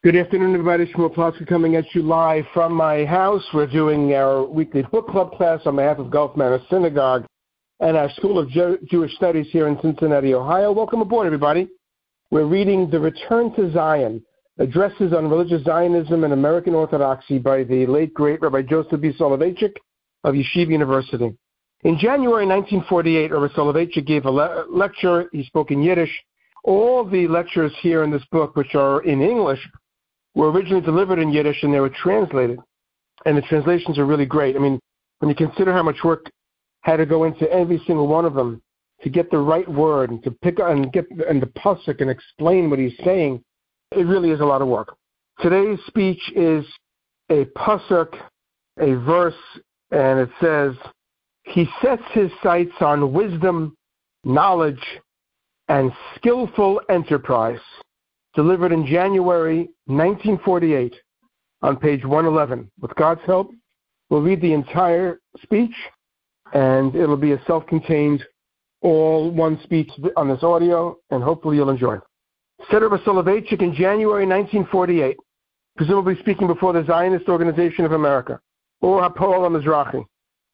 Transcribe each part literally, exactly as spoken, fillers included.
Good afternoon, everybody. Shmuel Plotsky coming at you live from my house. We're doing our weekly book club class on behalf of Gulf Manor Synagogue and our School of Jew- Jewish Studies here in Cincinnati, Ohio. Welcome aboard, everybody. We're reading The Return to Zion, Addresses on Religious Zionism and American Orthodoxy by the late, great Rabbi Joseph B. Soloveitchik of Yeshiva University. In January nineteen forty-eight, Rabbi Soloveitchik gave a le- lecture. He spoke in Yiddish. All the lectures here in this book, which are in English, were originally delivered in Yiddish and they were translated. And the translations are really great. I mean, when you consider how much work had to go into every single one of them to get the right word and to pick and get and the pasuk and explain what he's saying, it really is a lot of work. Today's speech is a pasuk, a verse, and it says, "He sets his sights on wisdom, knowledge, and skillful enterprise." Delivered in January nineteen forty-eight on page one eleven. With God's help, we'll read the entire speech, and it'll be a self-contained, all one speech on this audio, and hopefully you'll enjoy it. Said Rabbi Soloveitchik in January nineteen forty-eight, presumably speaking before the Zionist Organization of America, or Hapoel HaMizrahi.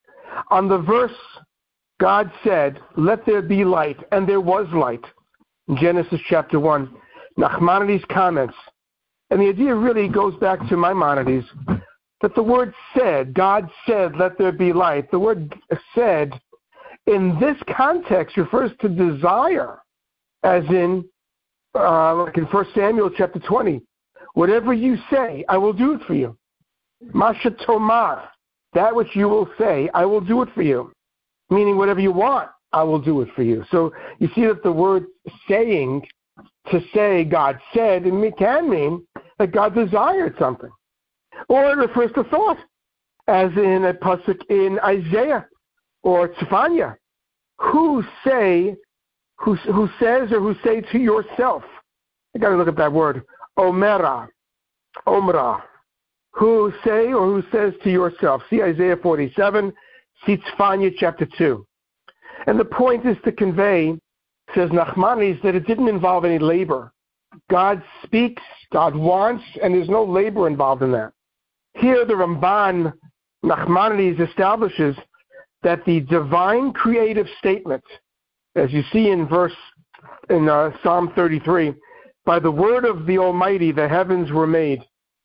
On the verse, God said, "Let there be light," and there was light, in Genesis chapter one. Nachmanides comments, and the idea really goes back to Maimonides, that the word said, God said, "Let there be light." The word said in this context refers to desire, as in, uh, like in First Samuel chapter twenty, whatever you say, I will do it for you. Masha Tomar, that which you will say, I will do it for you. Meaning whatever you want, I will do it for you. So you see that the word saying, to say God said, it can mean that God desired something. Or it refers to thought, as in a pasuk in Isaiah or Tzefanya. Who say, who, who says or who say to yourself? I got to look at that word. Omera, Omra. Who say or who says to yourself? See Isaiah forty-seven, see Tzefanya chapter two. And the point is to convey, says Nachmanides, that it didn't involve any labor. God speaks, God wants, and there's no labor involved in that. Here the Ramban, Nachmanides, establishes that the divine creative statement, as you see in verse, in uh, Psalm thirty-three, by the word of the Almighty the heavens were made,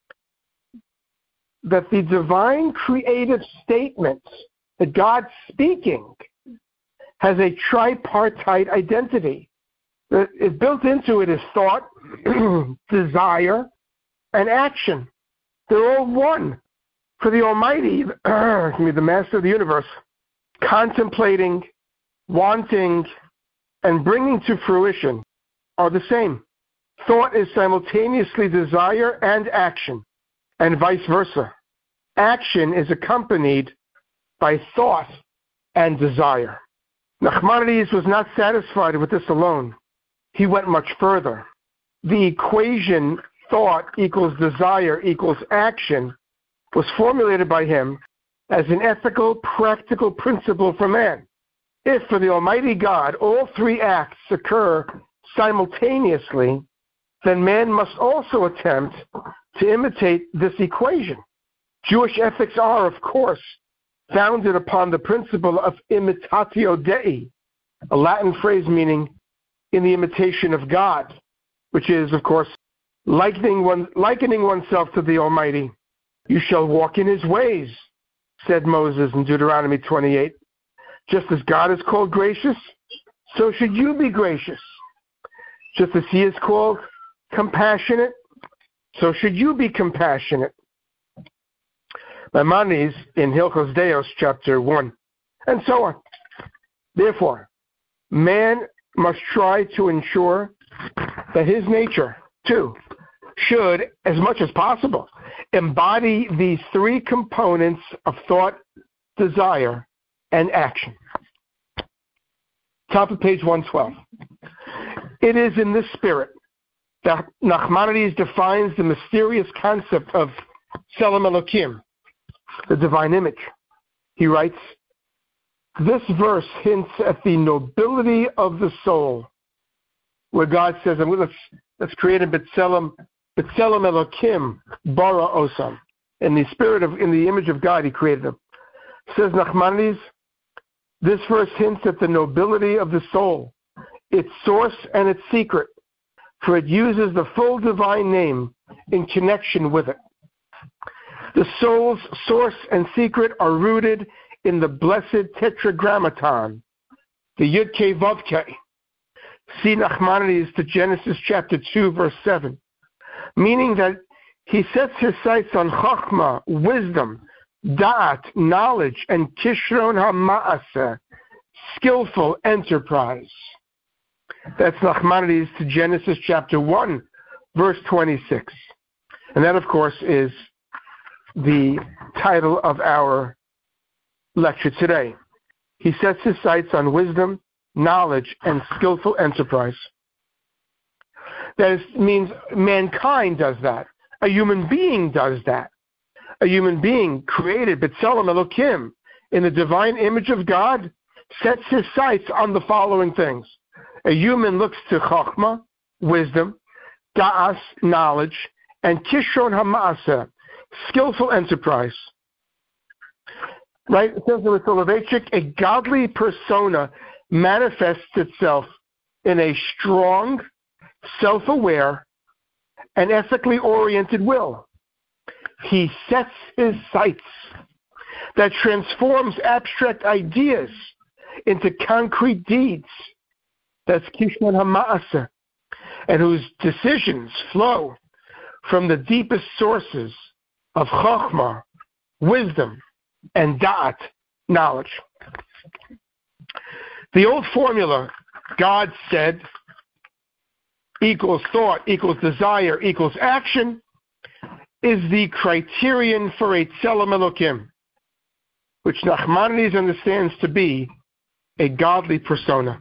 that the divine creative statement, that God's speaking, has a tripartite identity. It built into it is thought, desire, and action. They're all one. For the Almighty, the Master of the universe, contemplating, wanting, and bringing to fruition are the same. Thought is simultaneously desire and action, and vice versa. Action is accompanied by thought and desire. Nachmanides was not satisfied with this alone. He went much further. The equation thought equals desire equals action was formulated by him as an ethical, practical principle for man. If for the Almighty God all three acts occur simultaneously, then man must also attempt to imitate this equation. Jewish ethics are, of course, founded upon the principle of imitatio Dei, a Latin phrase meaning in the imitation of God, which is, of course, likening, one, likening oneself to the Almighty. You shall walk in his ways, said Moses in Deuteronomy twenty-eight. Just as God is called gracious, so should you be gracious. Just as he is called compassionate, so should you be compassionate. Maimonides in Hilchos Deos, chapter one, and so on. Therefore, man must try to ensure that his nature, too, should, as much as possible, embody these three components of thought, desire, and action. Top of page one twelve. It is in this spirit that Nachmanides defines the mysterious concept of Tselem Elokim, the divine image. He writes, this verse hints at the nobility of the soul, where God says, let's, let's create a B'Tselem B'Tselem Elokim bara osam. In the spirit of, in the image of God, He created them. Says Nachmanides, this verse hints at the nobility of the soul, its source and its secret, for it uses the full divine name in connection with it. The soul's source and secret are rooted in the blessed Tetragrammaton, the Yud Kei Vav Kei. See Nachmanides to Genesis chapter two, verse seven, meaning that he sets his sights on Chachma, wisdom, Da'at, knowledge, and Kishron HaMa'aseh, skillful enterprise. That's Nachmanides to Genesis chapter one, verse twenty-six. And that, of course, is the title of our lecture today. He sets his sights on wisdom, knowledge, and skillful enterprise. That is, means mankind does that. A human being does that. A human being created, B'Tselem Elokim, in the divine image of God, sets his sights on the following things. A human looks to Chachma, wisdom, Da'as, knowledge, and Kishron HaMa'aseh, skillful enterprise. Right? It says in the Soloveitchik, a godly persona manifests itself in a strong, self-aware, and ethically oriented will. He sets his sights that transforms abstract ideas into concrete deeds. That's Kishron HaMa'aseh, and whose decisions flow from the deepest sources of Chachma, wisdom, and Da'at, knowledge. The old formula, God said, equals thought, equals desire, equals action, is the criterion for a Tselem Elokim, which Nachmanides understands to be a godly persona.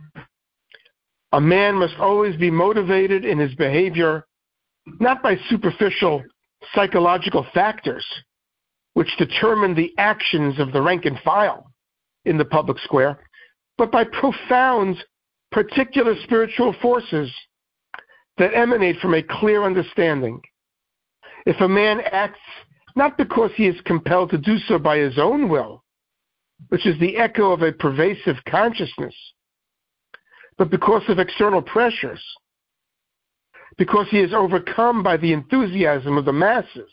A man must always be motivated in his behavior, not by superficial psychological factors, which determine the actions of the rank and file in the public square, but by profound, particular spiritual forces that emanate from a clear understanding. If a man acts not because he is compelled to do so by his own will, which is the echo of a pervasive consciousness, but because of external pressures, because he is overcome by the enthusiasm of the masses,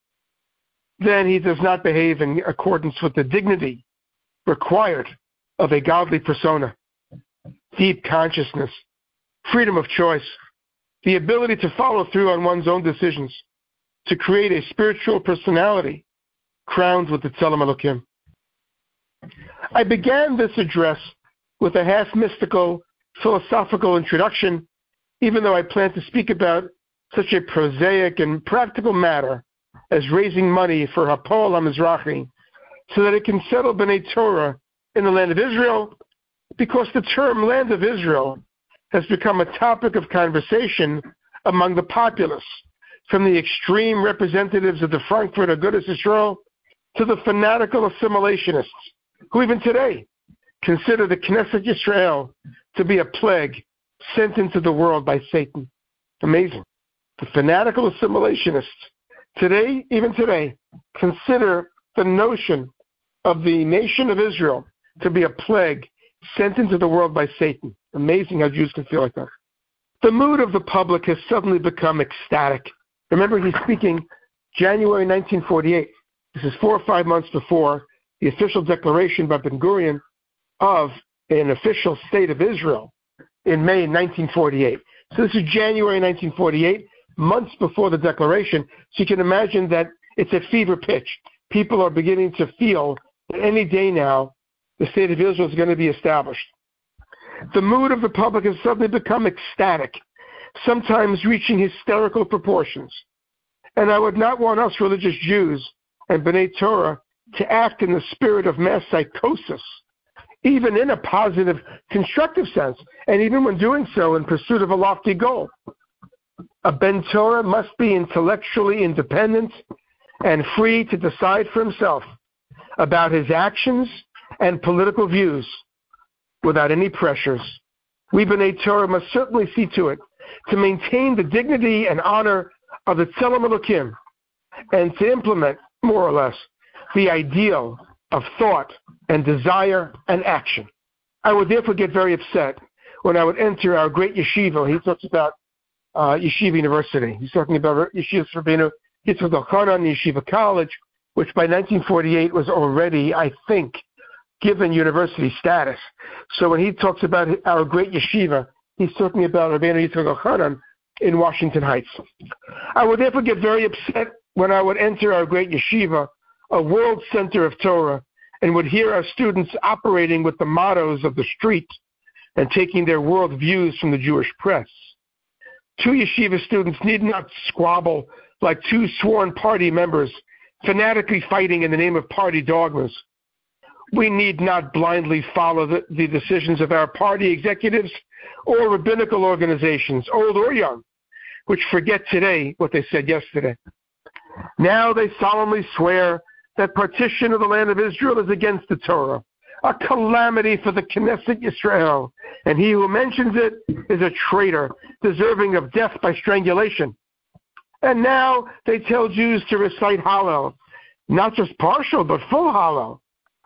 then he does not behave in accordance with the dignity required of a godly persona, deep consciousness, freedom of choice, the ability to follow through on one's own decisions, to create a spiritual personality crowned with the Tselem Elokim. I began this address with a half-mystical, philosophical introduction, even though I plan to speak about such a prosaic and practical matter as raising money for Hapoel HaMizrahi so that it can settle B'nai Torah in the land of Israel, because the term land of Israel has become a topic of conversation among the populace, from the extreme representatives of the Frankfurt Agudas Yisrael to the fanatical assimilationists, who even today consider the Knesset Yisrael to be a plague sent into the world by Satan. Amazing. The fanatical assimilationists today, even today, consider the notion of the nation of Israel to be a plague sent into the world by Satan. Amazing how Jews can feel like that. The mood of the public has suddenly become ecstatic. Remember, he's speaking January nineteen forty-eight. This is four or five months before the official declaration by Ben Gurion of an official state of Israel in May nineteen forty-eight. So this is January nineteen forty-eight, months before the declaration. So you can imagine that it's at fever pitch. People are beginning to feel that any day now the state of Israel is going to be established. The mood of the public has suddenly become ecstatic, sometimes reaching hysterical proportions. And I would not want us religious Jews and B'nai Torah to act in the spirit of mass psychosis, even in a positive, constructive sense, and even when doing so in pursuit of a lofty goal. A Ben Torah must be intellectually independent and free to decide for himself about his actions and political views without any pressures. We B'nai Torah must certainly see to it to maintain the dignity and honor of the Tzelem Elokim and to implement, more or less, the ideal of thought and desire and action. I would therefore get very upset when I would enter our great yeshiva. He talks about uh, Yeshiva University. He's talking about Yeshiva Rabbeinu Yitzchak Elchanan Yeshiva College, which by nineteen forty-eight was already, I think, given university status. So when he talks about our great yeshiva, he's talking about Rabbeinu Yitzchak Elchanan in Washington Heights. I would therefore get very upset when I would enter our great yeshiva, a world center of Torah, and would hear our students operating with the mottos of the street and taking their world views from the Jewish press. Two yeshiva students need not squabble like two sworn party members, fanatically fighting in the name of party dogmas. We need not blindly follow the, the decisions of our party executives or rabbinical organizations, old or young, which forget today what they said yesterday. Now they solemnly swear that partition of the land of Israel is against the Torah, a calamity for the Knesset Yisrael, and he who mentions it is a traitor, deserving of death by strangulation. And now they tell Jews to recite Hallel, not just partial, but full Hallel.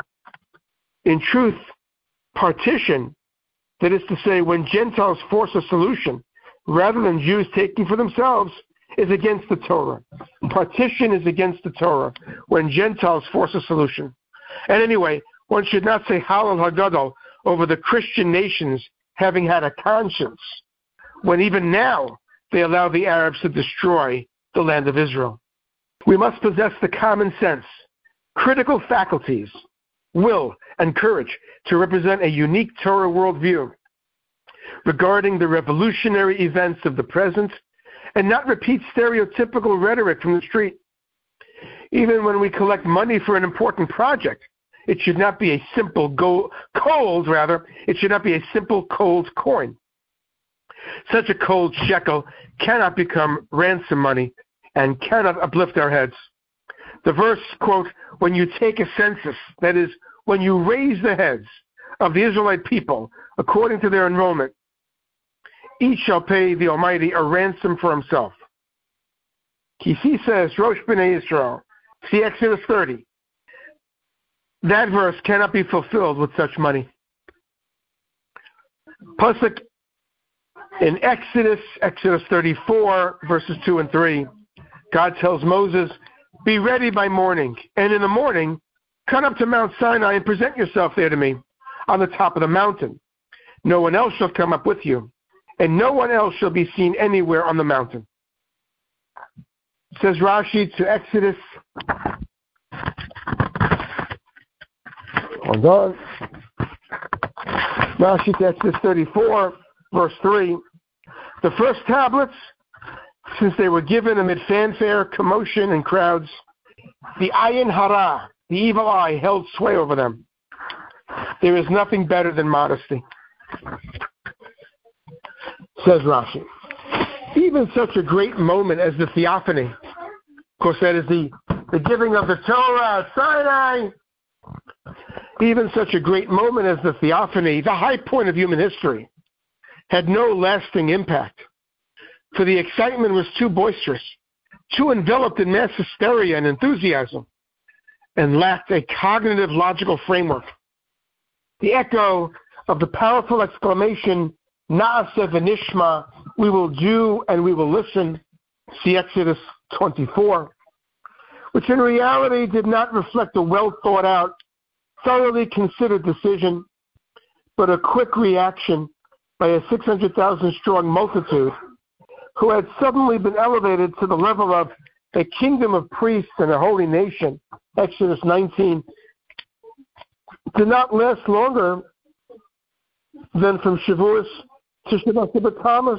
In truth, partition, that is to say, when Gentiles force a solution, rather than Jews taking for themselves, is against the Torah. Partition is against the Torah when Gentiles force a solution. And anyway, one should not say Hallel Hagadol over the Christian nations having had a conscience, when even now they allow the Arabs to destroy the land of Israel. We must possess the common sense, critical faculties, will, and courage to represent a unique Torah worldview regarding the revolutionary events of the present and not repeat stereotypical rhetoric from the street. Even when we collect money for an important project, it should not be a simple gold, cold, rather, it should not be a simple cold coin. Such a cold shekel cannot become ransom money and cannot uplift our heads. The verse, quote, when you take a census, that is, when you raise the heads of the Israelite people according to their enrollment, each shall pay the Almighty a ransom for himself. Kisi says, Rosh B'nai Yisrael, see Exodus thirty. That verse cannot be fulfilled with such money. Pasuk in Exodus, Exodus thirty-four, verses two and three, God tells Moses, be ready by morning, and in the morning, come up to Mount Sinai and present yourself there to me on the top of the mountain. No one else shall come up with you, and no one else shall be seen anywhere on the mountain. Says Rashi to Exodus. Hold on. Rashi to Exodus thirty-four, verse three. The first tablets, since they were given amid fanfare, commotion, and crowds, the ayin hara, the evil eye, held sway over them. There is nothing better than modesty. Says Rashi. Even such a great moment as the theophany, of course that is the, the giving of the Torah at Sinai, even such a great moment as the theophany, the high point of human history, had no lasting impact. For the excitement was too boisterous, too enveloped in mass hysteria and enthusiasm, and lacked a cognitive logical framework. The echo of the powerful exclamation, Na'aseh v'nishma, we will do and we will listen, see Exodus twenty-four, which in reality did not reflect a well thought out, thoroughly considered decision, but a quick reaction by a six hundred thousand strong multitude who had suddenly been elevated to the level of a kingdom of priests and a holy nation, Exodus nineteen, did not last longer than from Shavuos to Shabbat B'Tammuz.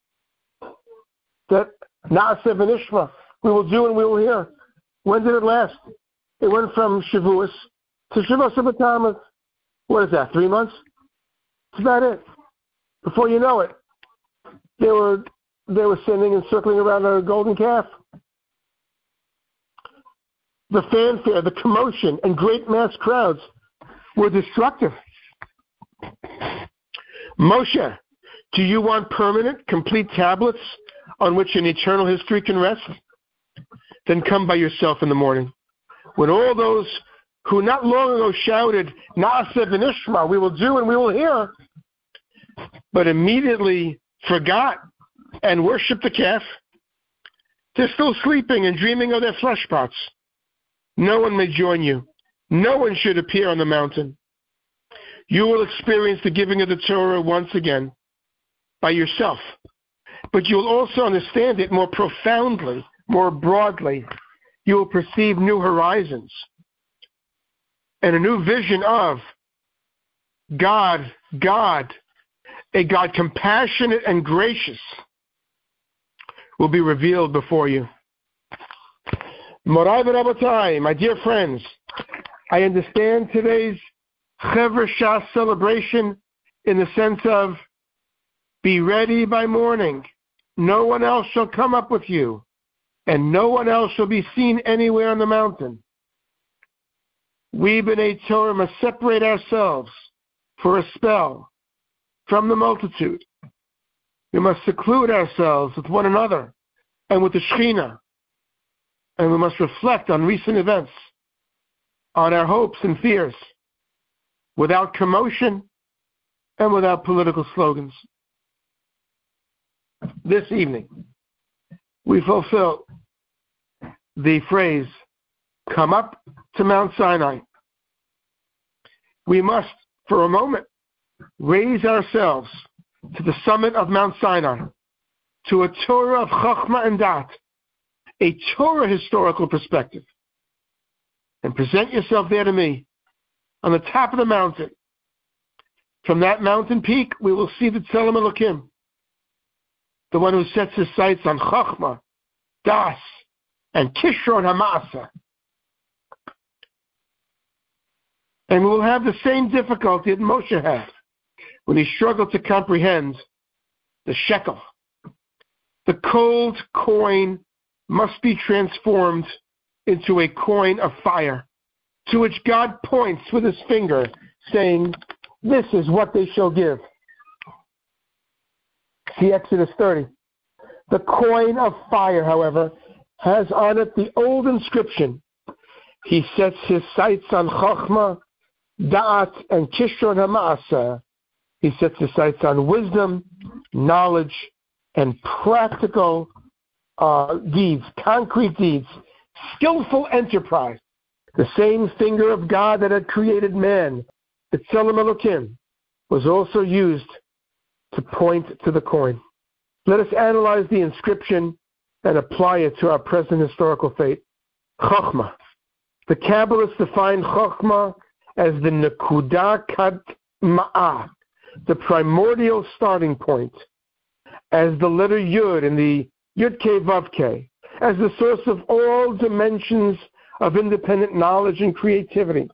That Na'aseh v'nishma, we will do and we will hear. When did it last? It went from Shavuos to Shabbat B'Tammuz. What is that, three months? That's about it. Before you know it, they were they were sitting and circling around a golden calf. The fanfare, the commotion, and great mass crowds were destructive. Moshe, do you want permanent, complete tablets on which an eternal history can rest? Then come by yourself in the morning, when all those who not long ago shouted, Na'aseh v'nishma, we will do and we will hear, but immediately forgot and worshiped the calf, they're still sleeping and dreaming of their flesh pots. No one may join you. No one should appear on the mountain. You will experience the giving of the Torah once again by yourself, but you will also understand it more profoundly, more broadly. You will perceive new horizons and a new vision of God, God, a God compassionate and gracious, will be revealed before you. Morai v'Rabotai, my dear friends, I understand today's Chevra Shas celebration in the sense of be ready by morning. No one else shall come up with you, and no one else shall be seen anywhere on the mountain. We, B'nai Torah, must separate ourselves for a spell from the multitude. We must seclude ourselves with one another and with the Shekhinah, and we must reflect on recent events, on our hopes and fears, without commotion and without political slogans. This evening, we fulfill the phrase, come up to Mount Sinai. We must, for a moment, raise ourselves to the summit of Mount Sinai, to a Torah of Chachma and Dat, a Torah historical perspective, and present yourself there to me, on the top of the mountain. From that mountain peak, we will see the Tzelem Elokim, the one who sets his sights on Chachma, Das, and Kishron HaMaaseh. And we will have the same difficulty that Moshe had when he struggled to comprehend the shekel. The cold coin must be transformed into a coin of fire, to which God points with his finger, saying, this is what they shall give. See Exodus thirty. The coin of fire, however, has on it the old inscription, he sets his sights on Chachma, Da'at, and Kishron HaMaaseh. He sets his sights on wisdom, knowledge, and practical uh, deeds, concrete deeds, skillful enterprise. The same finger of God that had created man, the Tzelem Elokim, was also used to point to the coin. Let us analyze the inscription and apply it to our present historical fate. Chachma. The Kabbalists define Chachma as the Nekuda Kat Ma'ah, the primordial starting point, as the letter Yud in the Yud Kei Vav Kei, as the source of all dimensions of independent knowledge and creativity.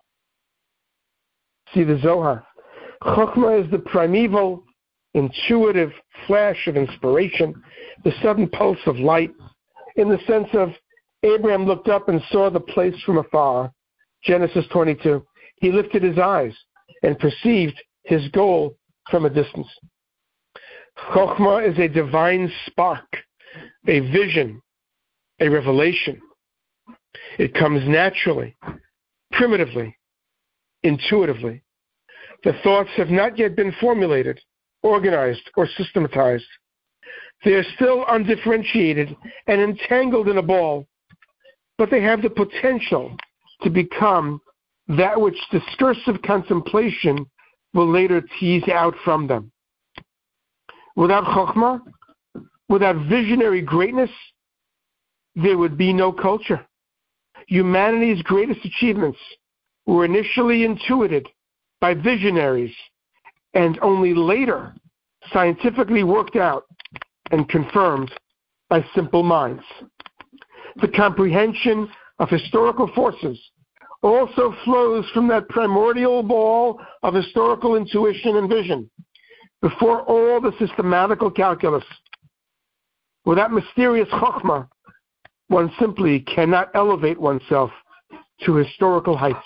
See the Zohar. Chachma is the primeval, intuitive flash of inspiration, the sudden pulse of light, in the sense of Abraham looked up and saw the place from afar. Genesis twenty-two. He lifted his eyes and perceived his goal from a distance. Chokhmah is a divine spark, a vision, a revelation. It comes naturally, primitively, intuitively. The thoughts have not yet been formulated, organized, or systematized. They are still undifferentiated and entangled in a ball, but they have the potential to become that which discursive contemplation will later tease out from them. Without Chokhmah, without visionary greatness, there would be no culture. Humanity's greatest achievements were initially intuited by visionaries and only later scientifically worked out and confirmed by simple minds. The comprehension of historical forces also flows from that primordial ball of historical intuition and vision, before all the systematical calculus. Without mysterious chokhmah, one simply cannot elevate oneself to historical heights.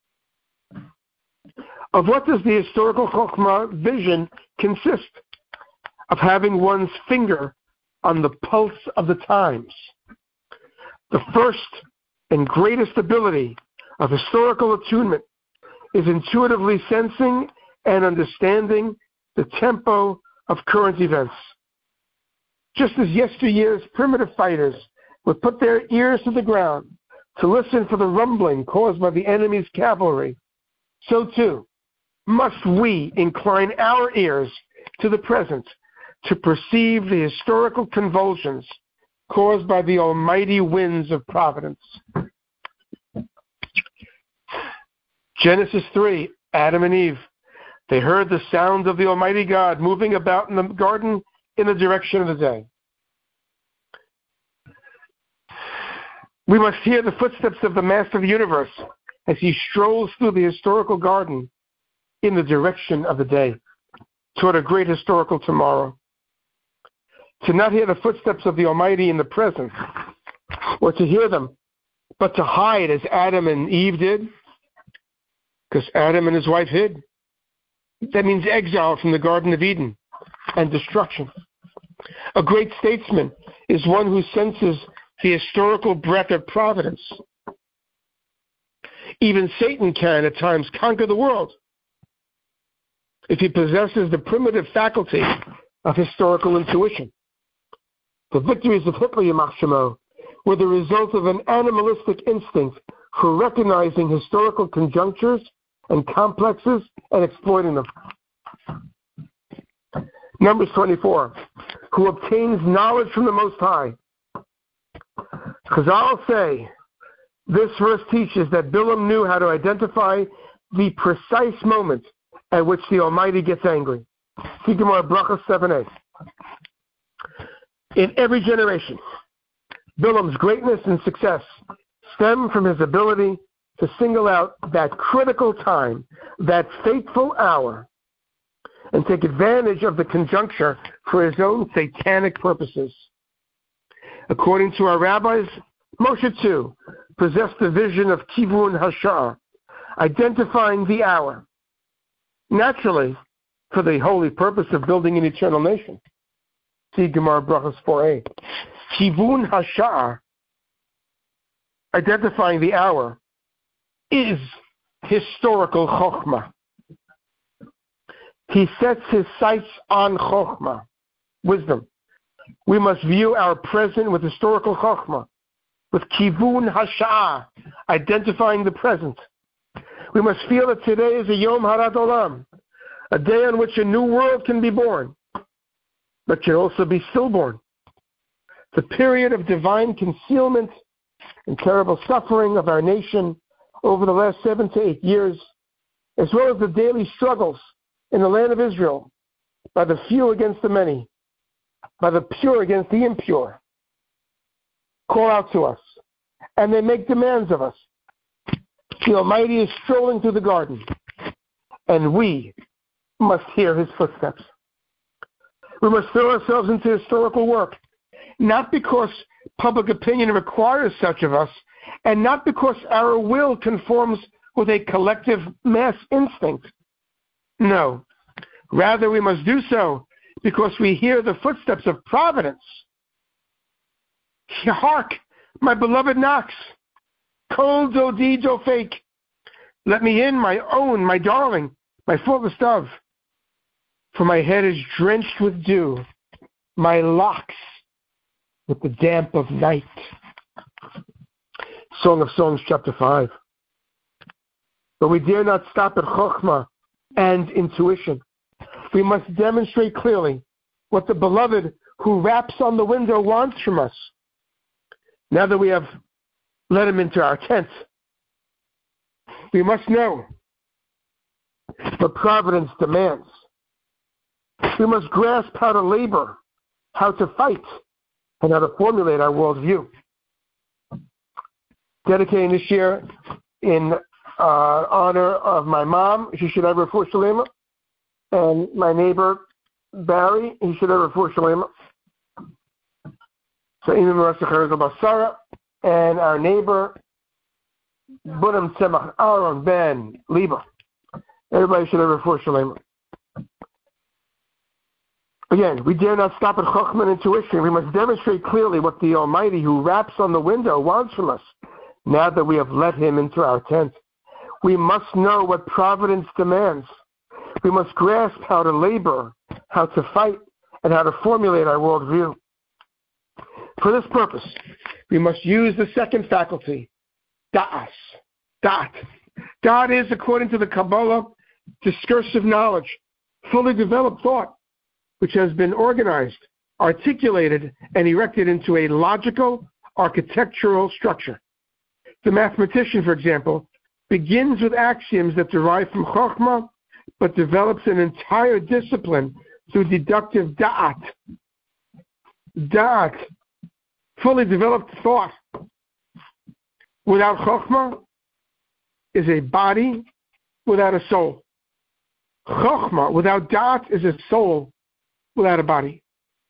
Of what does the historical chokhmah vision consist? Of having one's finger on the pulse of the times. The first and greatest ability of historical attunement is intuitively sensing and understanding the tempo of current events. Just as yesteryear's primitive fighters would put their ears to the ground to listen for the rumbling caused by the enemy's cavalry, so too must we incline our ears to the present to perceive the historical convulsions caused by the almighty winds of providence. Genesis three, Adam and Eve. They heard the sound of the Almighty God moving about in the garden in the direction of the day. We must hear the footsteps of the Master of the universe as he strolls through the historical garden in the direction of the day, toward a great historical tomorrow. To not hear the footsteps of the Almighty in the present, or to hear them, but to hide as Adam and Eve did, because Adam and his wife hid. That means exile from the Garden of Eden and destruction. A great statesman is one who senses the historical breath of providence. Even Satan can, at times, conquer the world if he possesses the primitive faculty of historical intuition. The victories of Hitler, Yamach Shemo, were the result of an animalistic instinct for recognizing historical conjunctures and complexes and exploiting them. Numbers twenty-four, who obtains knowledge from the Most High. Chazal say, this verse teaches that Bilam knew how to identify the precise moment at which the Almighty gets angry. See Gemara Brachos seven eight. In every generation, Bilam's greatness and success stem from his ability to single out that critical time, that fateful hour, and take advantage of the conjuncture for his own satanic purposes. According to our rabbis, Moshe too possessed the vision of Kivun Hashar, identifying the hour, naturally for the holy purpose of building an eternal nation. See Gemara Brachos four a. Kivun Hashar, identifying the hour, is historical Chokhmah. He sets his sights on Chokhmah, wisdom. We must view our present with historical Chokhmah, with Kivun Hasha'ah, identifying the present. We must feel that today is a Yom Harat Olam, a day on which a new world can be born, but can also be stillborn. The period of divine concealment and terrible suffering of our nation over the last seven to eight years, as well as the daily struggles in the land of Israel by the few against the many, by the pure against the impure, call out to us, and they make demands of us. The Almighty is strolling through the garden, and we must hear his footsteps. We must throw ourselves into historical work, not because public opinion requires such of us, and not because our will conforms with a collective mass instinct. No, rather we must do so because we hear the footsteps of providence. Hark, my beloved knocks. Kol dodi do fake. Let me in, my own, my darling, my fullest dove. For my head is drenched with dew, my locks with the damp of night. Song of Songs, chapter five. But we dare not stop at Chokhmah and intuition. We must demonstrate clearly what the beloved who raps on the window wants from us. Now that we have let him into our tent, we must know what providence demands. We must grasp how to labor, how to fight, and how to formulate our worldview. Dedicating this year in uh, honor of my mom, she should have refuah shalema, and my neighbor Barry, he should have refuah shalema. So Imam Rasachar Basara, and our neighbor Bunam Tzemach Aaron Ben Liba. Everybody should have refuah shalema. Again, we dare not stop at Chokhmah and intuition. We must demonstrate clearly what the Almighty who raps on the window wants from us, now that we have let Him into our tent. We must know what providence demands. We must grasp how to labor, how to fight, and how to formulate our worldview. For this purpose, we must use the second faculty, da'as, da'at. Da'at is, according to the Kabbalah, discursive knowledge, fully developed thought, which has been organized, articulated, and erected into a logical, architectural structure. The mathematician, for example, begins with axioms that derive from Chokhmah, but develops an entire discipline through deductive da'at. Da'at, fully developed thought, without Chokhmah, is a body without a soul. Chokhmah, without da'at, is a soul without a body.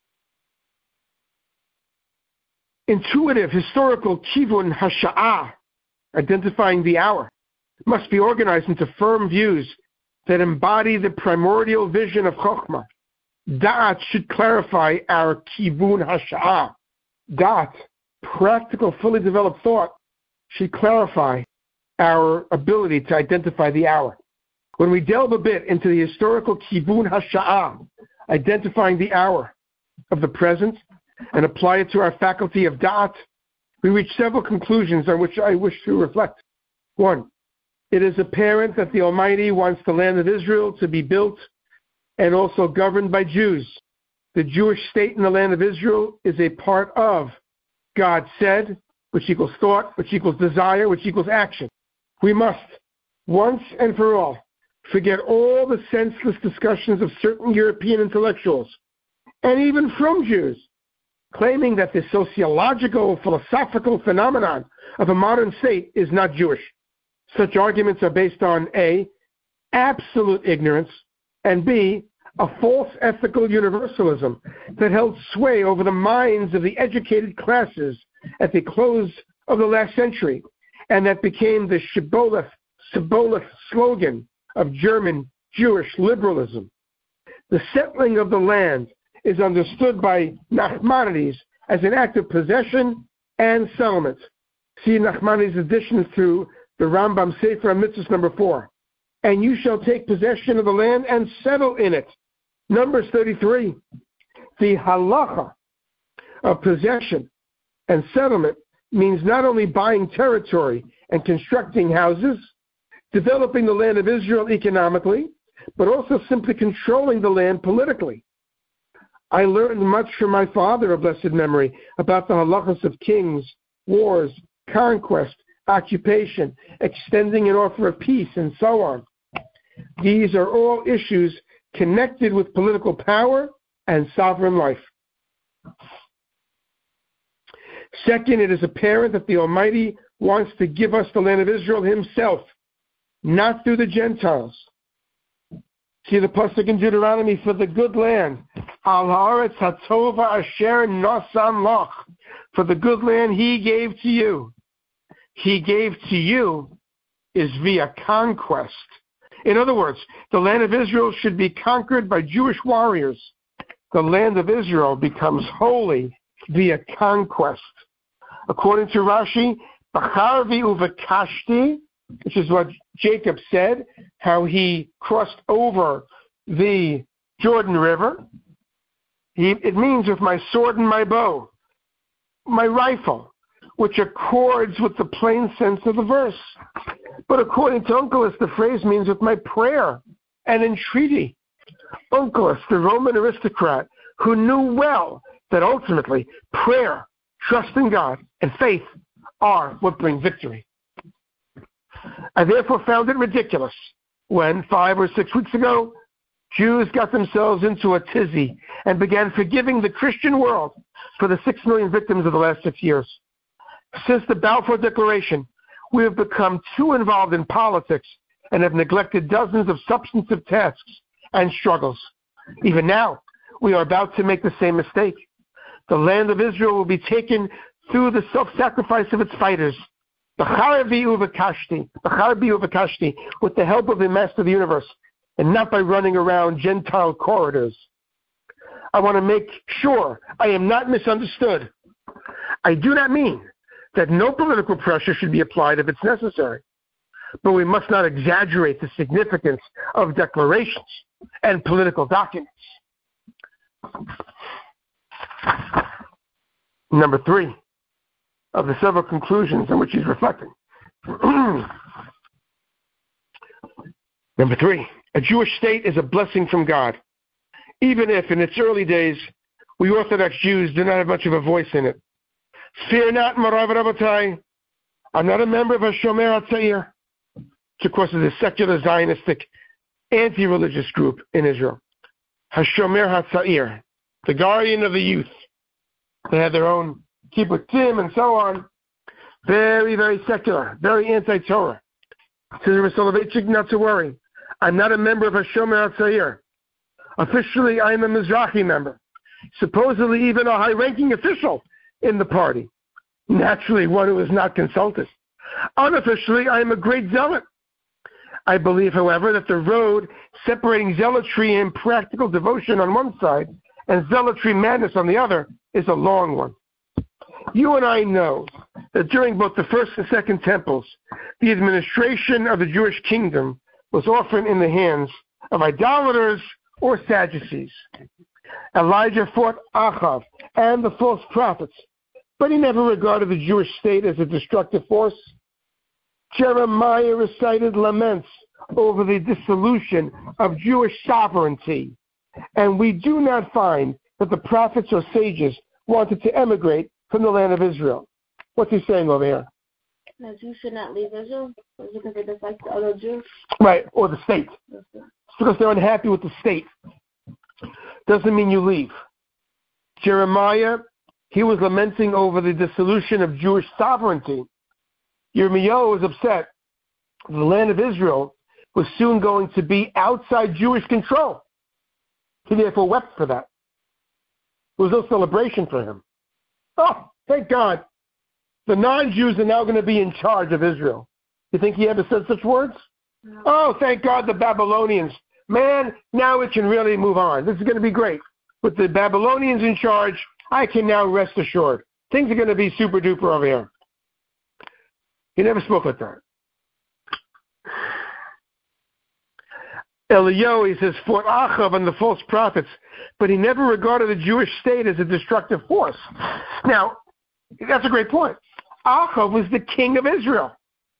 Intuitive, historical kivun hasha'ah, identifying the hour, must be organized into firm views that embody the primordial vision of Chokhmah. Da'at should clarify our kivun hasha'ah. Da'at, practical, fully developed thought, should clarify our ability to identify the hour. When we delve a bit into the historical kivun hasha'ah, identifying the hour of the present, and apply it to our faculty of da'at, we reach several conclusions on which I wish to reflect. One, it is apparent that the Almighty wants the land of Israel to be built and also governed by Jews. The Jewish state in the land of Israel is a part of God said, which equals thought, which equals desire, which equals action. We must, once and for all, forget all the senseless discussions of certain European intellectuals, and even from Jews, claiming that the sociological, philosophical phenomenon of a modern state is not Jewish. Such arguments are based on A, absolute ignorance, and B, a false ethical universalism that held sway over the minds of the educated classes at the close of the last century, and that became the Shibboleth, Shibboleth slogan of German Jewish liberalism. The settling of the land is understood by Nachmanides as an act of possession and settlement. See Nachmanides' addition through the Rambam Sefer Mitzvahs number four. And you shall take possession of the land and settle in it. Numbers thirty-three. The halacha of possession and settlement means not only buying territory and constructing houses, developing the land of Israel economically, but also simply controlling the land politically. I learned much from my father of blessed memory about the halachas of kings, wars, conquest, occupation, extending an offer of peace, and so on. These are all issues connected with political power and sovereign life. Second, it is apparent that the Almighty wants to give us the land of Israel Himself, not through the Gentiles. See the pasuk in Deuteronomy, for the good land, al haaretz hatova asher nosan lach, for the good land He gave to you. He gave to you is via conquest. In other words, the land of Israel should be conquered by Jewish warriors. The land of Israel becomes holy via conquest. According to Rashi, Bacharvi uvekashti, which is what Jacob said, how he crossed over the Jordan River. He, it means with my sword and my bow, my rifle, which accords with the plain sense of the verse. But according to Onkelos, the phrase means with my prayer and entreaty. Onkelos, the Roman aristocrat, who knew well that ultimately prayer, trust in God, and faith are what bring victory. I therefore found it ridiculous when, five or six weeks ago, Jews got themselves into a tizzy and began forgiving the Christian world for the six million victims of the last six years. Since the Balfour Declaration, we have become too involved in politics and have neglected dozens of substantive tasks and struggles. Even now, we are about to make the same mistake. The land of Israel will be taken through the self-sacrifice of its fighters, B'charbi uvekashti, B'charbi uvekashti, with the help of the Master of the Universe, and not by running around Gentile corridors. I want to make sure I am not misunderstood. I do not mean that no political pressure should be applied if it's necessary, but we must not exaggerate the significance of declarations and political documents. Number three of the several conclusions on which he's reflecting. Number three, a Jewish state is a blessing from God, even if in its early days we Orthodox Jews do not have much of a voice in it. Fear not, Morav Rabotai, I'm not a member of a Shomer HaTzair, which of course is a secular Zionistic anti-religious group in Israel. HaShomer HaTzair, the guardian of the youth. They have their own kibbutzim and so on. Very, very secular, very anti-Torah. Says Rabbi Soloveitchik, not to worry. I'm not a member of HaShomer HaTzair. Officially, I am a Mizrahi member. Supposedly even a high-ranking official in the party. Naturally, one who is not consulted. Unofficially, I am a great zealot. I believe, however, that the road separating zealotry and practical devotion on one side and zealotry madness on the other is a long one. You and I know that during both the first and second temples, the administration of the Jewish kingdom was often in the hands of idolaters or Sadducees. Elijah fought Achav and the false prophets, but he never regarded the Jewish state as a destructive force. Jeremiah recited laments over the dissolution of Jewish sovereignty, and we do not find that the prophets or sages wanted to emigrate from the land of Israel. What's he saying over here? That Jews should not leave Israel because they dislike the other Jews. Right, or the state. It's because they're unhappy with the state. Doesn't mean you leave. Jeremiah, he was lamenting over the dissolution of Jewish sovereignty. Yirmiyahu was upset. The land of Israel was soon going to be outside Jewish control. He therefore wept for that. There was no celebration for him. Oh, thank God. The non-Jews are now going to be in charge of Israel. You think he ever said such words? No. Oh, thank God, the Babylonians. Man, now it can really move on. This is going to be great. With the Babylonians in charge, I can now rest assured. Things are going to be super duper over here. He never spoke like that. Eliyahu, he says, fought Achav and the false prophets, but he never regarded the Jewish state as a destructive force. Now, that's a great point. Achav was the king of Israel.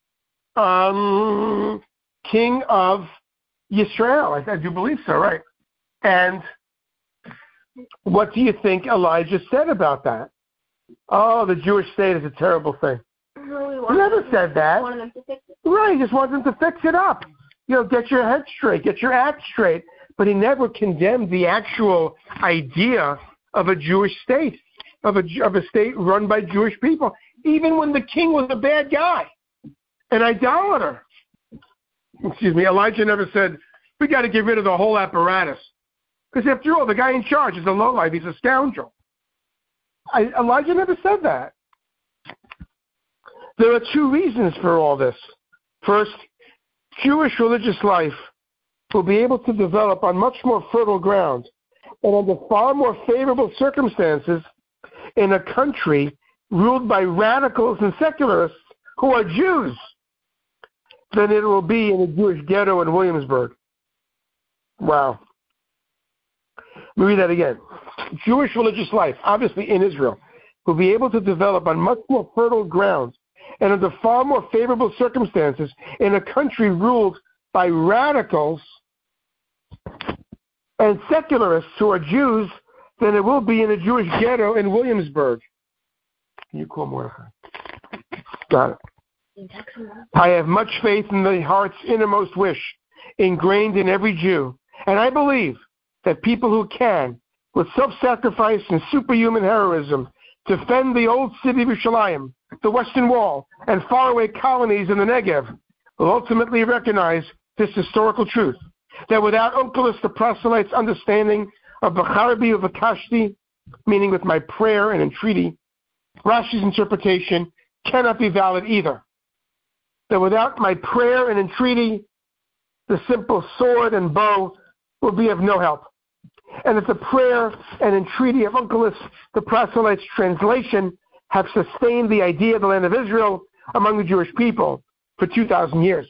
Um, king of Yisrael, I, I do believe so, right? And what do you think Elijah said about that? Oh, the Jewish state is a terrible thing. No, he never said that. Wanted them to fix it. Right, he just wants them to fix it up. You know, get your head straight, get your act straight. But he never condemned the actual idea of a Jewish state, of a, of a state run by Jewish people, even when the king was a bad guy, an idolater. Excuse me, Elijah never said, we got to get rid of the whole apparatus. Because after all, the guy in charge is a lowlife, he's a scoundrel. I, Elijah never said that. There are two reasons for all this. First, Jewish religious life will be able to develop on much more fertile ground and under far more favorable circumstances in a country ruled by radicals and secularists who are Jews than it will be in a Jewish ghetto in Williamsburg. Wow. Let me read that again. Jewish religious life, obviously in Israel, will be able to develop on much more fertile ground and under far more favorable circumstances in a country ruled by radicals and secularists who are Jews than it will be in a Jewish ghetto in Williamsburg. Can you call Mordechai? Got it. I have much faith in the heart's innermost wish ingrained in every Jew, and I believe that people who can, with self-sacrifice and superhuman heroism, defend the old city of Yerushalayim, the Western Wall, and faraway colonies in the Negev, will ultimately recognize this historical truth, that without Onkelos the proselyte's understanding of B'charbi of Vakashti, meaning with my prayer and entreaty, Rashi's interpretation cannot be valid either. That without my prayer and entreaty, the simple sword and bow will be of no help. and that the prayer and entreaty of Onkelos the proselyte's translation have sustained the idea of the land of Israel among the Jewish people for two thousand years.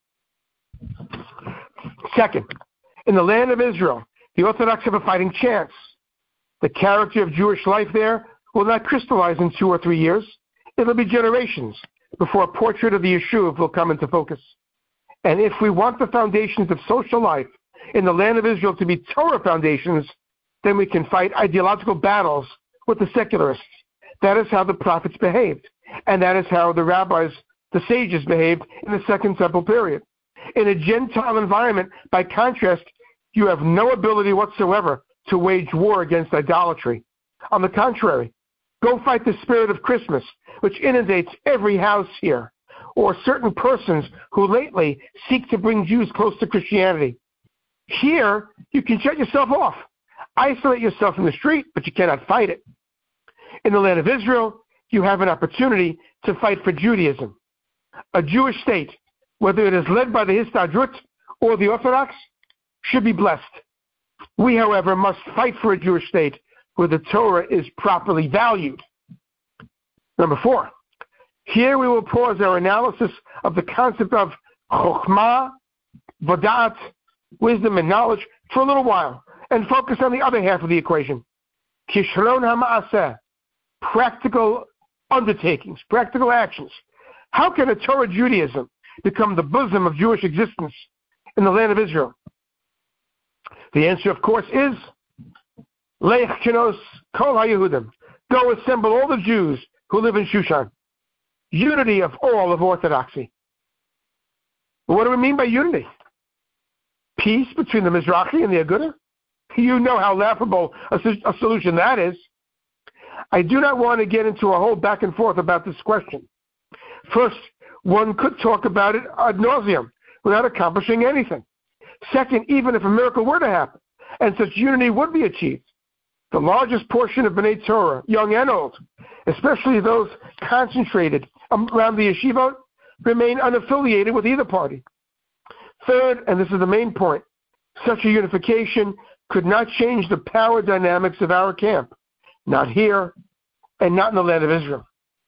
Second, in the land of Israel, the Orthodox have a fighting chance. The character of Jewish life there will not crystallize in two or three years. It'll be generations before a portrait of the Yeshuv will come into focus. And if we want the foundations of social life in the land of Israel to be Torah foundations, then we can fight ideological battles with the secularists. That is how the prophets behaved. And that is how the rabbis, the sages, behaved in the Second Temple period. In a Gentile environment, by contrast, you have no ability whatsoever to wage war against idolatry. On the contrary, go fight the spirit of Christmas, which inundates every house here, or certain persons who lately seek to bring Jews close to Christianity. Here, you can shut yourself off, isolate yourself in the street, but you cannot fight it. In the land of Israel, you have an opportunity to fight for Judaism. A Jewish state, whether it is led by the Histadrut or the Orthodox, should be blessed. We, however, must fight for a Jewish state where the Torah is properly valued. Number four, here we will pause our analysis of the concept of chokhmah, vodat, wisdom and knowledge for a little while and focus on the other half of the equation. Kishlon ha'ma'aseh, practical undertakings, practical actions. How can a Torah Judaism become the bosom of Jewish existence in the land of Israel? The answer, of course, is Leich Kenos Kol HaYehudim. Go assemble all the Jews who live in Shushan. Unity of all of Orthodoxy. What do we mean by unity? Peace between the Mizrahi and the Agudah? You know how laughable a, a solution that is. I do not want to get into a whole back and forth about this question. First, one could talk about it ad nauseum without accomplishing anything. Second, even if a miracle were to happen and such unity would be achieved, the largest portion of B'nai Torah, young and old, especially those concentrated around the yeshivot, remain unaffiliated with either party. Third, and this is the main point, such a unification could not change the power dynamics of our camp, not here and not in the land of Israel.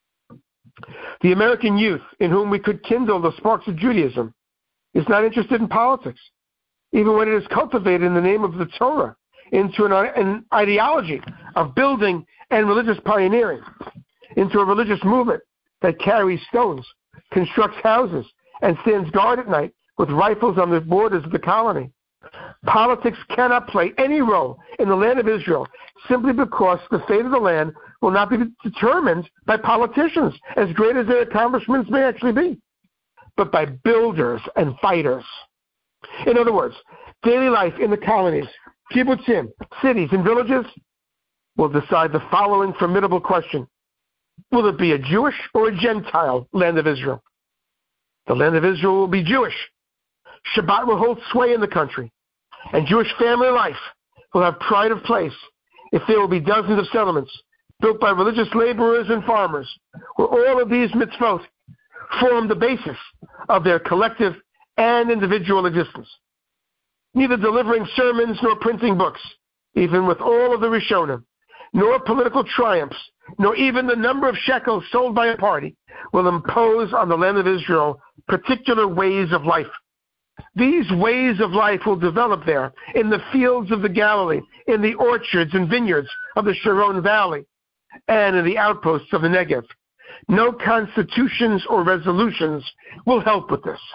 The American youth, in whom we could kindle the sparks of Judaism, is not interested in politics, even when it is cultivated in the name of the Torah into an, an ideology of building and religious pioneering, into a religious movement that carries stones, constructs houses, and stands guard at night with rifles on the borders of the colony. Politics cannot play any role in the land of Israel simply because the fate of the land will not be determined by politicians, as great as their accomplishments may actually be, but by builders and fighters. In other words, daily life in the colonies, kibbutzim, cities, and villages will decide the following formidable question. Will it be a Jewish or a Gentile land of Israel? The land of Israel will be Jewish. Shabbat will hold sway in the country, and Jewish family life will have pride of place if there will be dozens of settlements built by religious laborers and farmers, where all of these mitzvot form the basis of their collective and individual existence. Neither delivering sermons nor printing books, even with all of the Rishonim, nor political triumphs, nor even the number of shekels sold by a party will impose on the land of Israel particular ways of life. These ways of life will develop there in the fields of the Galilee, in the orchards and vineyards of the Sharon Valley, and in the outposts of the Negev. No constitutions or resolutions will help with this.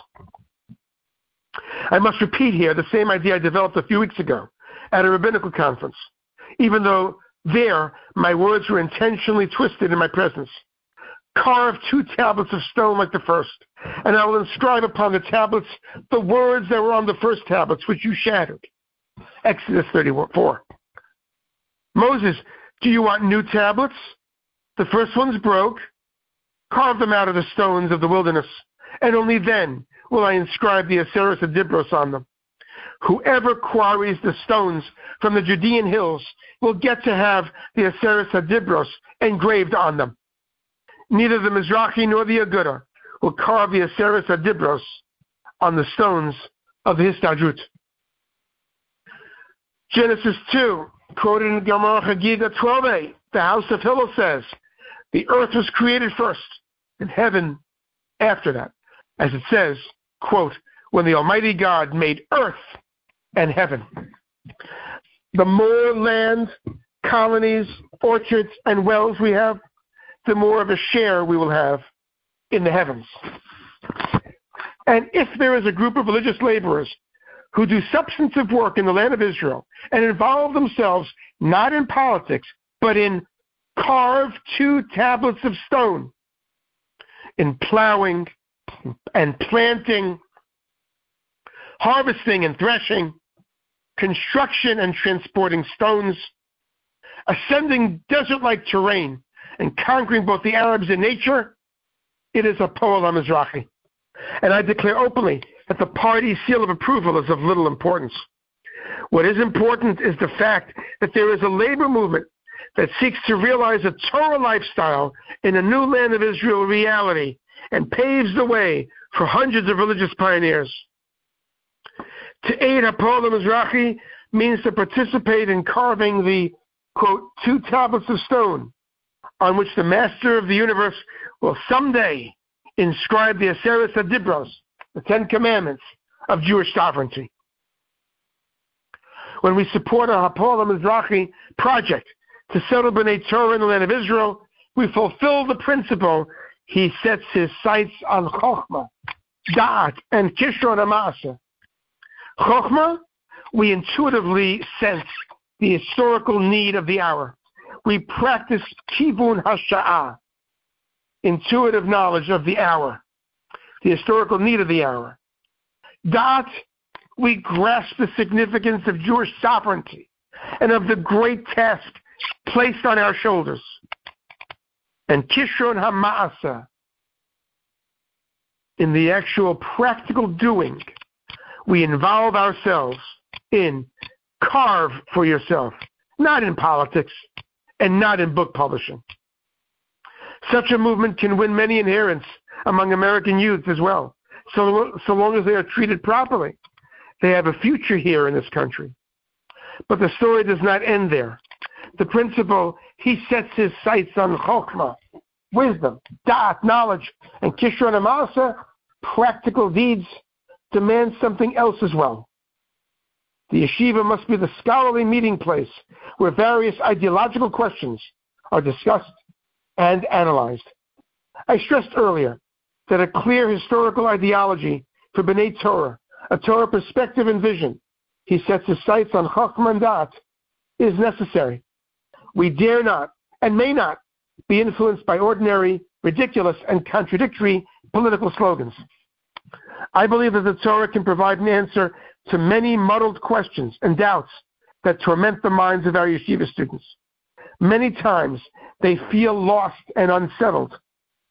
I must repeat here the same idea I developed a few weeks ago at a rabbinical conference, even though there my words were intentionally twisted in my presence. Carve two tablets of stone like the first, and I will inscribe upon the tablets the words that were on the first tablets, which you shattered. Exodus thirty-four. Moses, do you want new tablets? The first ones broke. Carve them out of the stones of the wilderness, and only then will I inscribe the Aseres Adibros on them. Whoever quarries the stones from the Judean hills will get to have the Aseres Adibros engraved on them. Neither the Mizrahi nor the Agudah will carve the Aseres Adibros on the stones of the Histadrut. Genesis two, quoted in Gemara Chagiga twelve a, the house of Hillel says, the earth was created first, and heaven after that. As it says, quote, when the Almighty God made earth and heaven. The more land, colonies, orchards, and wells we have, the more of a share we will have in the heavens. And if there is a group of religious laborers who do substantive work in the land of Israel and involve themselves not in politics, but in carve two tablets of stone, in plowing and planting, harvesting and threshing, construction and transporting stones, ascending desert-like terrain and conquering both the Arabs and nature, it is a Poel HaMizrachi. And I declare openly that the party seal of approval is of little importance. What is important is the fact that there is a labor movement that seeks to realize a Torah lifestyle in a new land of Israel reality and paves the way for hundreds of religious pioneers. To aid Hapoel HaMizrachi means to participate in carving the, quote, two tablets of stone on which the Master of the universe will someday inscribe the Aseret HaDibros, the Ten Commandments of Jewish sovereignty. When we support a Hapoel HaMizrachi project to settle B'nai Torah in the land of Israel, we fulfill the principle he sets his sights on Chokhmah, Da'at, and Kishron HaMa'aseh. Chokhmah, we intuitively sense the historical need of the hour. We practice Kivun HaSha'ah, intuitive knowledge of the hour, the historical need of the hour. Da'at, we grasp the significance of Jewish sovereignty and of the great task placed on our shoulders. And Kishron HaMa'aseh, in the actual practical doing, we involve ourselves in carve for yourself, not in politics and not in book publishing. Such a movement can win many adherents among American youth as well, so, so long as they are treated properly. They have a future here in this country. But the story does not end there. The principle, he sets his sights on Chokhmah, wisdom, Da'at, knowledge, and Kishron HaMa'aseh, practical deeds, demands something else as well. The yeshiva must be the scholarly meeting place where various ideological questions are discussed and analyzed. I stressed earlier that a clear historical ideology for B'nai Torah, a Torah perspective and vision, he sets his sights on Chokhmah and Da'at, is necessary. We dare not and may not be influenced by ordinary, ridiculous, and contradictory political slogans. I believe that the Torah can provide an answer to many muddled questions and doubts that torment the minds of our yeshiva students. Many times they feel lost and unsettled.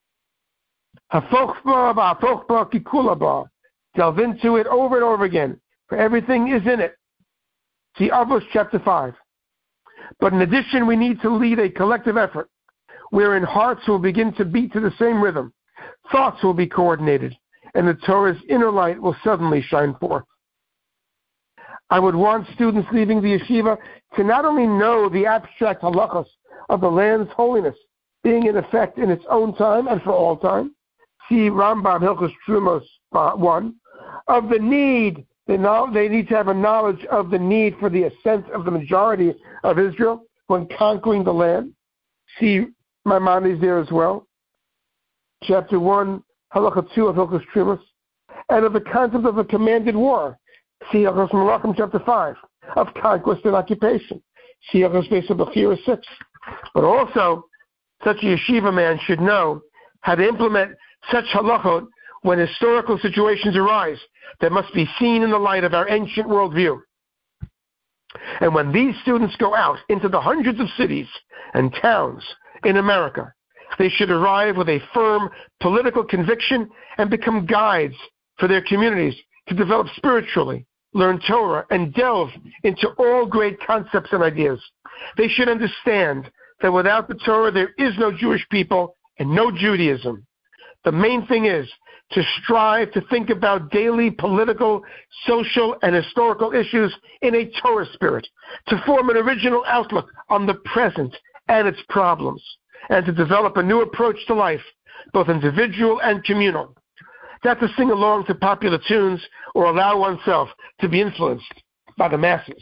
Delve into it over and over again, for everything is in it. See Avos chapter five. But in addition, we need to lead a collective effort wherein hearts will begin to beat to the same rhythm, thoughts will be coordinated, and the Torah's inner light will suddenly shine forth. I would want students leaving the yeshiva to not only know the abstract halachos of the land's holiness being in effect in its own time and for all time, see Rambam Hilchos Trumos one, of the need, they, know, they need to have a knowledge of the need for the ascent of the majority of Israel when conquering the land. See Maimonides there as well. Chapter one, Halacha two of Hilchos Trumos, and of the concept of a commanded war. See Hilchos Malachim chapter five, of conquest and occupation. See Hilchos Beis Bechira six. But also, such a yeshiva man should know how to implement such halachot when historical situations arise that must be seen in the light of our ancient worldview. And when these students go out into the hundreds of cities and towns in America, they should arrive with a firm political conviction and become guides for their communities to develop spiritually, learn Torah, and delve into all great concepts and ideas. They should understand that without the Torah there is no Jewish people and no Judaism. The main thing is to strive to think about daily political, social, and historical issues in a Torah spirit, to form an original outlook on the present and its problems, and to develop a new approach to life, both individual and communal. Not to sing along to popular tunes or allow oneself to be influenced by the masses.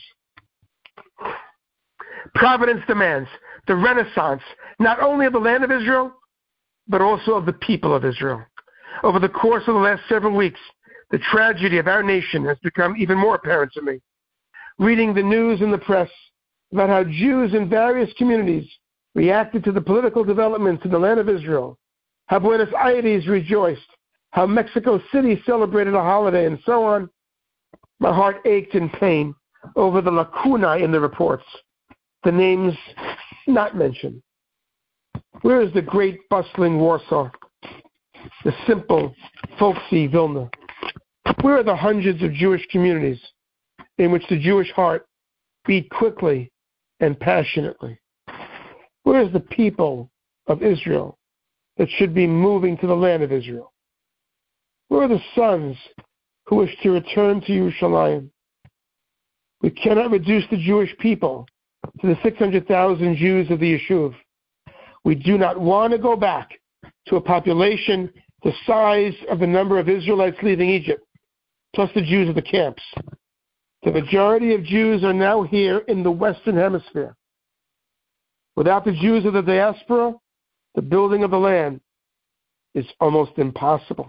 Providence demands the renaissance not only of the land of Israel, but also of the people of Israel. Over the course of the last several weeks, the tragedy of our nation has become even more apparent to me. Reading the news in the press about how Jews in various communities reacted to the political developments in the land of Israel, how Buenos Aires rejoiced, how Mexico City celebrated a holiday, and so on, my heart ached in pain over the lacuna in the reports, the names not mentioned. Where is the great bustling Warsaw, the simple, folksy Vilna? Where are the hundreds of Jewish communities in which the Jewish heart beat quickly and passionately? Where is the people of Israel that should be moving to the land of Israel? Where are the sons who wish to return to Yerushalayim? We cannot reduce the Jewish people to the six hundred thousand Jews of the Yishuv. We do not want to go back to a population the size of the number of Israelites leaving Egypt, plus the Jews of the camps. The majority of Jews are now here in the Western Hemisphere. Without the Jews of the diaspora, the building of the land is almost impossible.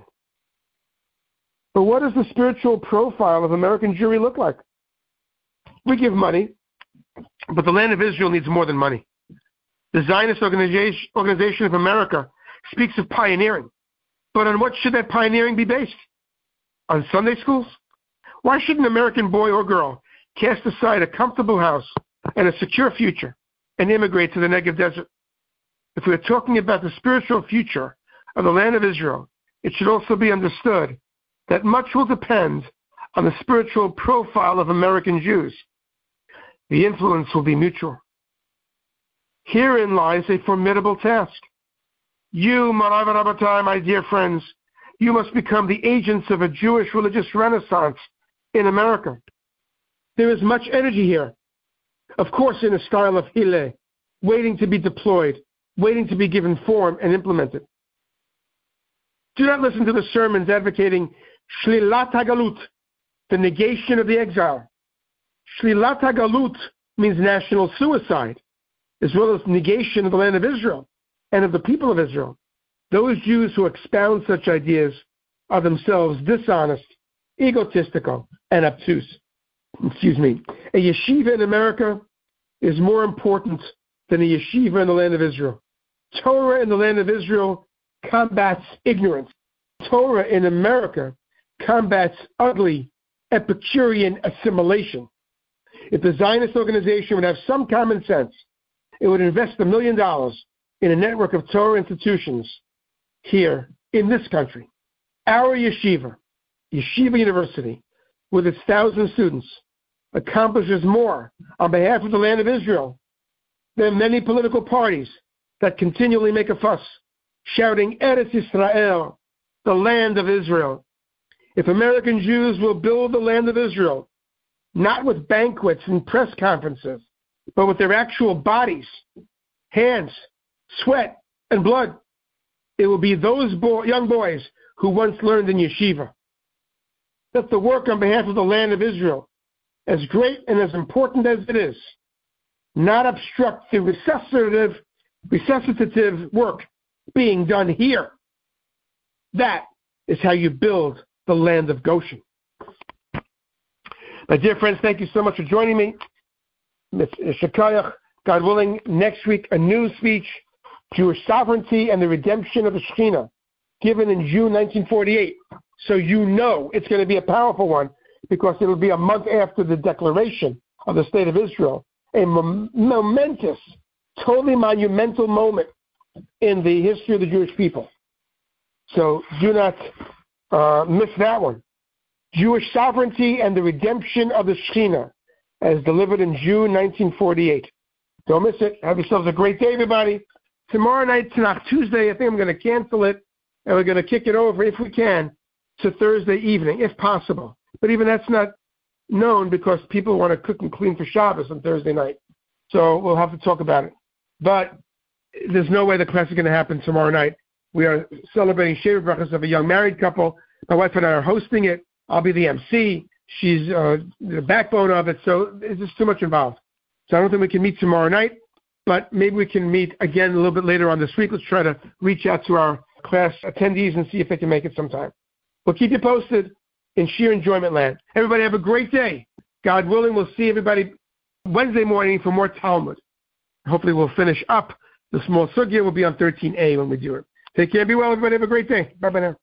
But what does the spiritual profile of American Jewry look like? We give money, but the land of Israel needs more than money. The Zionist Organization, Organization of America speaks of pioneering, but on what should that pioneering be based? On Sunday schools? Why should an American boy or girl cast aside a comfortable house and a secure future and immigrate to the Negev Desert? If we are talking about the spiritual future of the land of Israel, it should also be understood that much will depend on the spiritual profile of American Jews. The influence will be mutual. Herein lies a formidable task. You, Morai V'Rabotai, my dear friends, you must become the agents of a Jewish religious renaissance in America. There is much energy here, of course in a style of Hillel, waiting to be deployed, waiting to be given form and implemented. Do not listen to the sermons advocating Shlilat HaGalut, the negation of the exile. Shlilat HaGalut means national suicide, as well as negation of the land of Israel and of the people of Israel. Those Jews who expound such ideas are themselves dishonest, egotistical, and obtuse. Excuse me. A yeshiva in America is more important than a yeshiva in the land of Israel. Torah in the land of Israel combats ignorance. Torah in America combats ugly Epicurean assimilation. If the Zionist organization would have some common sense, it would invest a million dollars in a network of Torah institutions here in this country. Our yeshiva, Yeshiva University, with its thousand students, accomplishes more on behalf of the land of Israel than many political parties that continually make a fuss, shouting, Eretz Yisrael, the land of Israel. If American Jews will build the land of Israel, not with banquets and press conferences, but with their actual bodies, hands, sweat, and blood, it will be those boy, young boys who once learned in yeshiva. Let the work on behalf of the land of Israel, as great and as important as it is, not obstruct the resuscitative, resuscitative work being done here. That is how you build the land of Goshen. My dear friends, thank you so much for joining me. Miz Shekayach, God willing, next week a new speech, Jewish Sovereignty and the Redemption of the Shekhinah, given in June nineteen forty-eight. So you know it's going to be a powerful one because it will be a month after the declaration of the State of Israel, a mom- momentous, totally monumental moment in the history of the Jewish people. So do not uh, miss that one. Jewish Sovereignty and the Redemption of the Shekhinah, as delivered in June nineteen forty-eight. Don't miss it. Have yourselves a great day, everybody. Tomorrow night, Tanakh Tuesday, I think I'm going to cancel it and we're going to kick it over, if we can, to Thursday evening, if possible. But even that's not known because people want to cook and clean for Shabbos on Thursday night. So we'll have to talk about it. But there's no way the class is going to happen tomorrow night. We are celebrating Sheva Brachas of a young married couple. My wife and I are hosting it. I'll be the M C. She's uh, the backbone of it. So it's just too much involved. So I don't think we can meet tomorrow night. But maybe we can meet again a little bit later on this week. Let's try to reach out to our class attendees and see if they can make it sometime. We'll keep you posted in sheer enjoyment land. Everybody have a great day. God willing, we'll see everybody Wednesday morning for more Talmud. Hopefully we'll finish up the small sugya. We'll be on thirteen A when we do it. Take care. Be well, everybody. Have a great day. Bye-bye now.